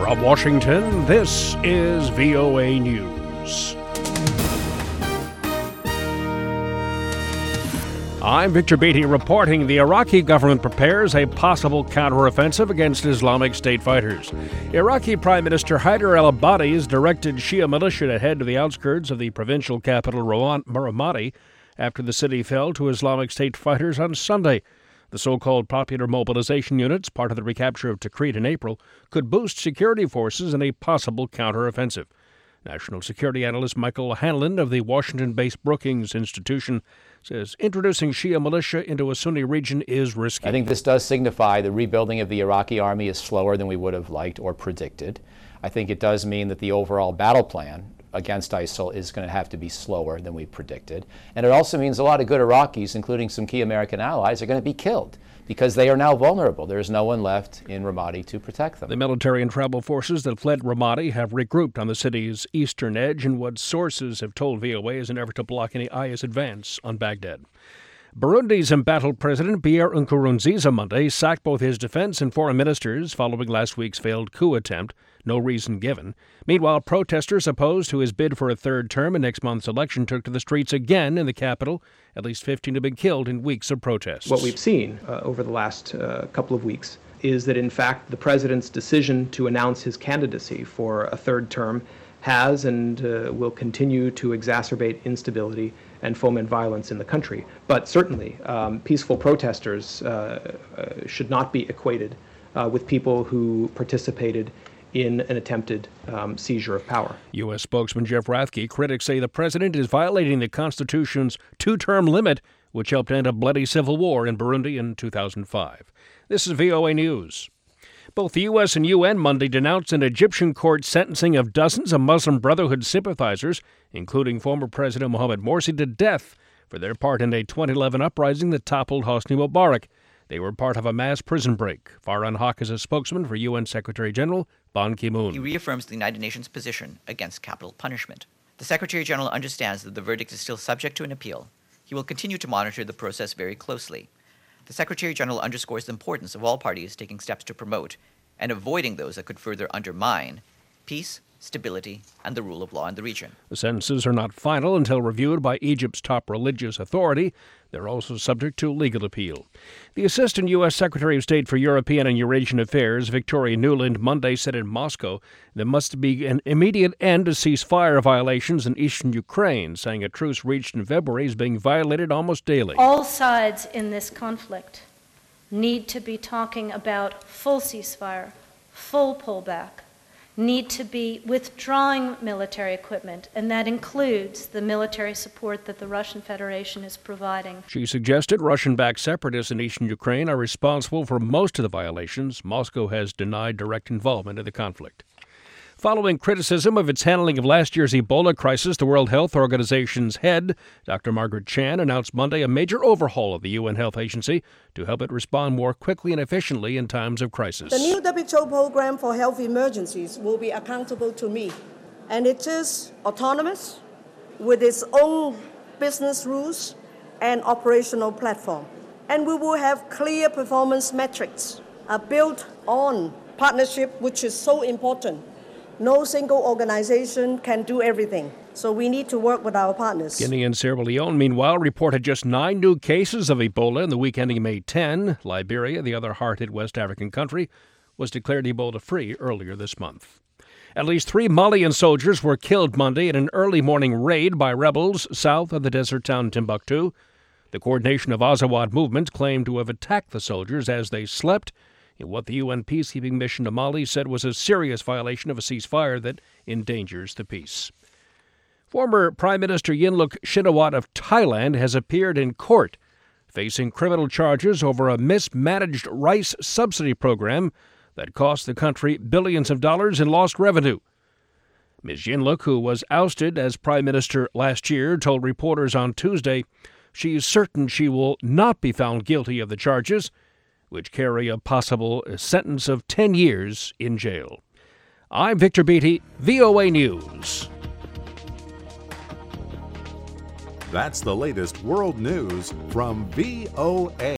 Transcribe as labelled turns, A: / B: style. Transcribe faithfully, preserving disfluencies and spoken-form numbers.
A: From Washington, this is V O A News. I'm Victor Beatty reporting the Iraqi government prepares a possible counteroffensive against Islamic State fighters. Iraqi Prime Minister Haider al-Abadi has directed Shia militia to head to the outskirts of the provincial capital Ramadi after the city fell to Islamic State fighters on Sunday. The so-called Popular Mobilization Units, part of the recapture of Tikrit in April, could boost security forces in a possible counteroffensive. National security analyst Michael Hanlon of the Washington-based Brookings Institution says introducing Shia militia into a Sunni region is risky.
B: I think this does signify the rebuilding of the Iraqi army is slower than we would have liked or predicted. I think it does mean that the overall battle plan against ISIL is going to have to be slower than we predicted. And it also means a lot of good Iraqis, including some key American allies, are going to be killed because they are now vulnerable. There is no one left in Ramadi to protect them.
A: The military and tribal forces that fled Ramadi have regrouped on the city's eastern edge in what sources have told V O A is an effort to block any I S advance on Baghdad. Burundi's embattled president Pierre Nkurunziza Monday sacked both his defense and foreign ministers following last week's failed coup attempt. No reason given. Meanwhile, protesters opposed to his bid for a third term in next month's election took to the streets again in the capital. At least fifteen have been killed in weeks of protests.
C: What we've seen uh, over the last uh, couple of weeks is that, in fact, the president's decision to announce his candidacy for a third term has and uh, will continue to exacerbate instability and foment violence in the country. But certainly, um, peaceful protesters uh, uh, should not be equated uh, with people who participated in an attempted um, seizure of power.
A: U S spokesman Jeff Rathke, critics say the president is violating the Constitution's two-term limit, which helped end a bloody civil war in Burundi in two thousand five. This is V O A News. Both the U S and U N Monday denounced an Egyptian court sentencing of dozens of Muslim Brotherhood sympathizers, including former President Mohamed Morsi, to death for their part in a twenty eleven uprising that toppled Hosni Mubarak. They were part of a mass prison break. Farhan Haq is a spokesman for U N Secretary General Ban Ki-moon.
D: He reaffirms the United Nations position against capital punishment. The Secretary General understands that the verdict is still subject to an appeal. He will continue to monitor the process very closely. The Secretary General underscores the importance of all parties taking steps to promote and avoiding those that could further undermine peace, stability, and the rule of law in the region.
A: The sentences are not final until reviewed by Egypt's top religious authority. They're also subject to legal appeal. The Assistant U S Secretary of State for European and Eurasian Affairs, Victoria Nuland, Monday said in Moscow there must be an immediate end to ceasefire violations in eastern Ukraine, saying a truce reached in February is being violated almost daily.
E: All sides in this conflict need to be talking about full ceasefire, full pullback, need to be withdrawing military equipment, and that includes the military support that the Russian Federation is providing.
A: She suggested Russian-backed separatists in eastern Ukraine are responsible for most of the violations. Moscow has denied direct involvement in the conflict. Following criticism of its handling of last year's Ebola crisis, the World Health Organization's head, Doctor Margaret Chan, announced Monday a major overhaul of the U N Health Agency to help it respond more quickly and efficiently in times of crisis.
F: The new W H O program for health emergencies will be accountable to me, and it is autonomous with its own business rules and operational platform. And we will have clear performance metrics uh, built on partnership, which is so important. No single organization can do everything, so we need to work with our partners.
A: Guinea and Sierra Leone, meanwhile, reported just nine new cases of Ebola in the week ending May tenth. Liberia, the other hard-hit West African country, was declared Ebola-free earlier this month. At least three Malian soldiers were killed Monday in an early morning raid by rebels south of the desert town Timbuktu. The Coordination of Azawad movements claimed to have attacked the soldiers as they slept in what the U N peacekeeping mission to Mali said was a serious violation of a ceasefire that endangers the peace. Former Prime Minister Yingluck Shinawatra of Thailand has appeared in court, facing criminal charges over a mismanaged rice subsidy program that cost the country billions of dollars in lost revenue. Miz Yingluck, who was ousted as Prime Minister last year, told reporters on Tuesday she is certain she will not be found guilty of the charges, which carry a possible sentence of ten years in jail. I'm Victor Beatty, V O A News.
G: That's the latest world news from V O A.